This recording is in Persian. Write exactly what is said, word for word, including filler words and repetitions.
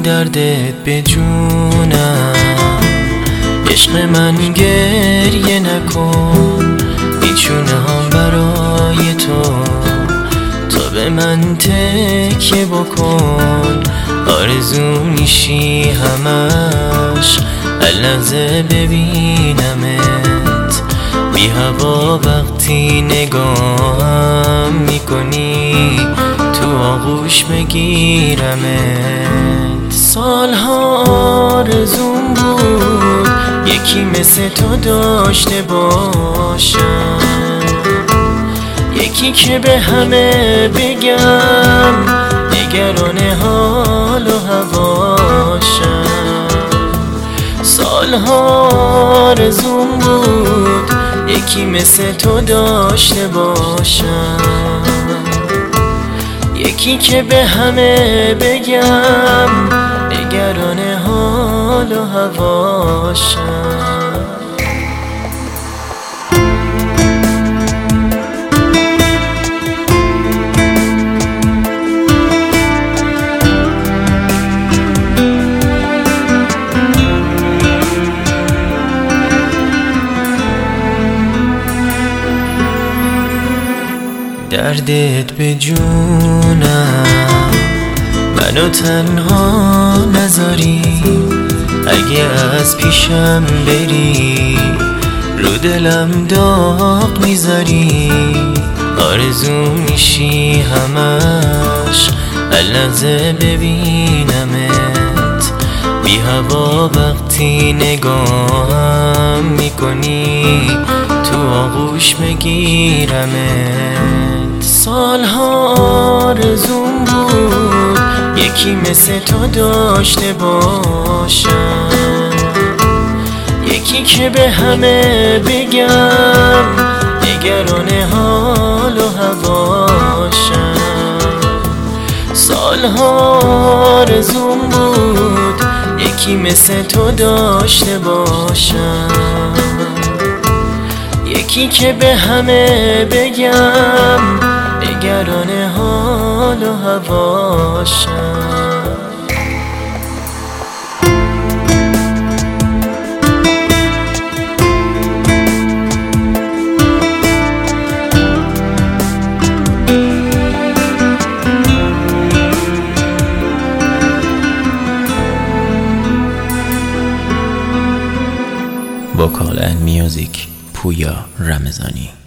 دردت به جونم، عشق من گریه نکن، بیچونه هم برای تو، تو به من تکیه بکن، آرزو میشی همش هر لحظه ببینمت، بی هوا وقتی نگاهم میکنی تو آغوش بگیرمت. سالها آرزوم بود یکی مثل تو داشته باشم، یکی که به همه بگم نگران حال و هواشم. سالها آرزوم بود یکی مثل تو داشته باشم، یکی که به همه بگم نگران حال و هواشم. دردت به جونم، منو تنها نذاری، اگه از پیشم بری رو دلم داغ میذاری، آرزو میشی همش هر لحظه ببینمت، بی هوا وقتی نگاهم میکنی تو آغوش بگیرمت. سالها آرزوم بود یکی مثل تو داشته باشم، یکی که به همه بگم نگران حال و هواشم. سالها آرزوم بود یکی مثل تو داشته باشم، یکی که به همه بگم نگران حال و هواشم. وکال اند میوزیک، پویا رمضانی.